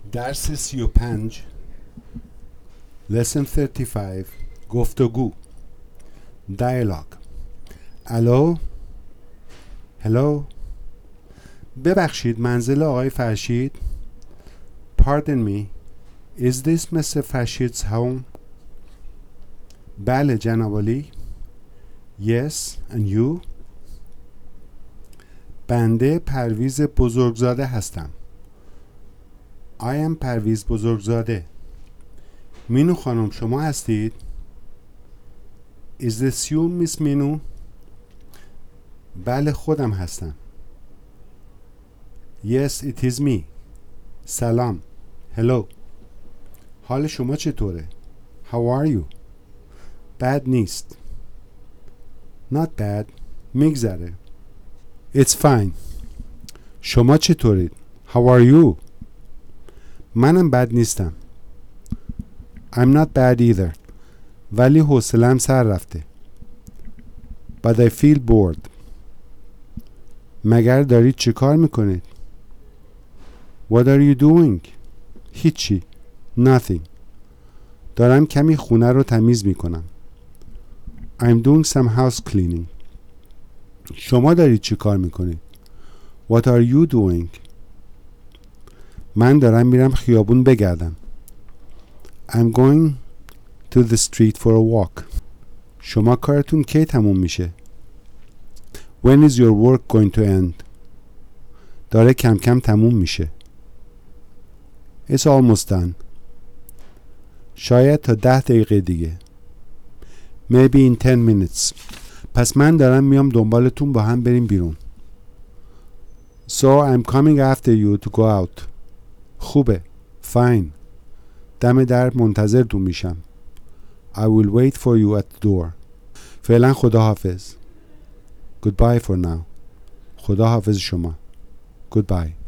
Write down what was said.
درس 35 Lesson 35 گفتگو Dialogue الو هلو ببخشید منزل آقای فرشید Pardon me Is this Mr. Farshid's home بله جناب عالی Yes and you بنده پرویز بزرگزاده هستم I am پرویز بزرگزاده مینو خانم شما هستید؟ Is this you Miss مینو؟ بله خودم هستم Yes it is me سلام Hello حال شما چطوره؟ How are you؟ بد نیست Not bad میگذره It's fine شما چطورید؟ How are you؟ منم بد نیستم I'm not bad either ولی حوصله‌ام سر رفته But I feel bored مگر دارید چه کار میکنید؟ What are you doing؟ هیچی Nothing دارم کمی خونه رو تمیز میکنم I'm doing some house cleaning شما دارید چه کار میکنید؟ What are you doing؟ من دارم میرم خیابون بگردم I'm going to the street for a walk شما کارتون کی تموم میشه؟ When is your work going to end؟ داره کم کم تموم میشه It's almost done شاید تا 10 دقیقه دیگه Maybe in 10 minutes پس من دارم میام دنبالتون با هم بریم بیرون So I'm coming after you to go out خوبه Fine دم در منتظرتون میشم I will wait for you at the door فعلا خداحافظ Goodbye for now خداحافظ شما Goodbye